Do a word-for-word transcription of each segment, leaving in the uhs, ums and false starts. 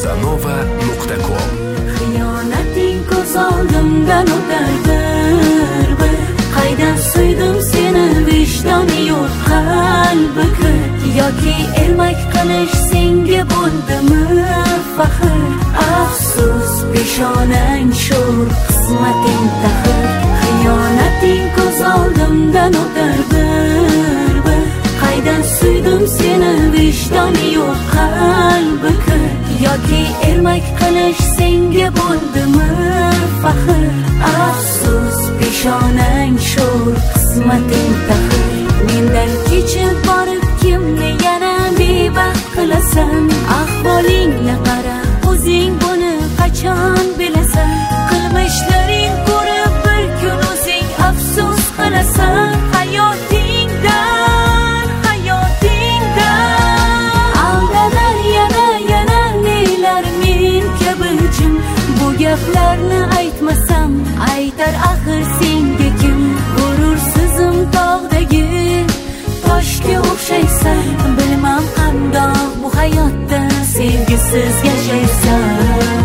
casanova nuqta com. Xiyonating ko'z oldimdan o'tar bir bir. Qaydan suydim seni, vijdoni yo'q qalbi kir. Yoki ermak qilish senga bo'ldimi faxr? Afsus peshonang sho'r, qismating taxir. Xiyonating ko'z oldimdan o'tar bir bir. Qaydan suydim seni, vijdoni yo'q qalbi kir. Yoki ermak qilish senga bo'ldimi faxr? Afsus peshonang sho'r, qismating taxir. Mendan kechib borib kimni yana bebaxt qilasan? Ahvolingni qara, o'zing buni qachon bilasan? Qilmishlaring ko'rib bir kun o'zing afsus qilasan. Hayotingdan, hayotingdan aldanar yana yana nelar men kabi jin. Bu gaplarni aytmasam aytar axir senga kim? G'urursizim tog'dagi toshga o'xshaysan. Bilmam qandoq bu hayotda sevgisiz yashaysan.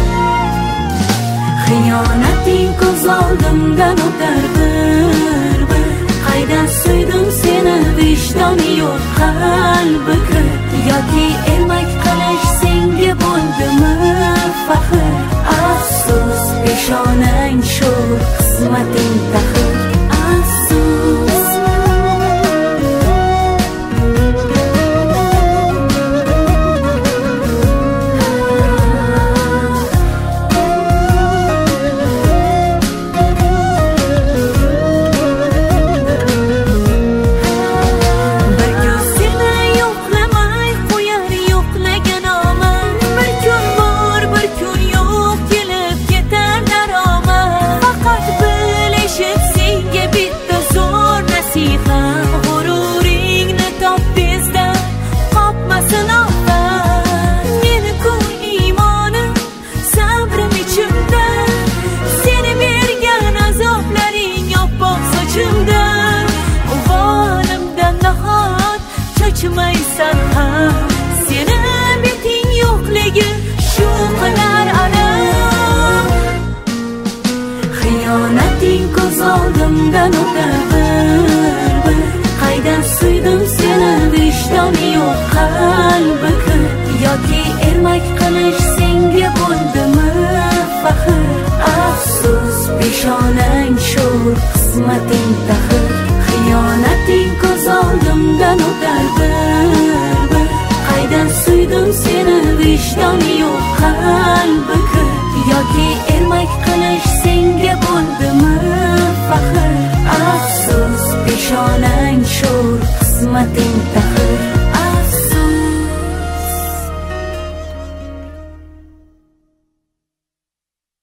Xiyonating ko'z oldimdan o'tar bir bir. Qaydan suydim seni, vijdoni yo'q qalbi kir. Yoki ermak qilish senga bo'ldimi faxr? Afsus peshonang sho'r, qismating taxir. Afsus cho'chimaysan ham. Seni beting yo'qligi shu qadar alam. Xiyonating ko'z oldimdan o'tar bir bir. Qaydan suydim seni, vijdoni yo'q qalbi kir. Yoki ermak qilish senga bo'ldimi faxr? Afsus peshonang sho'r, qismating taxir. Xiyonating ko'z oldimdan o'tar bir bir. Qaydan suydim seni, vijdoni yo'q qalbi kir. Yoki ermak qilish senga bo'ldimi faxr? Afsus peshonang sho'r, qismating taxir.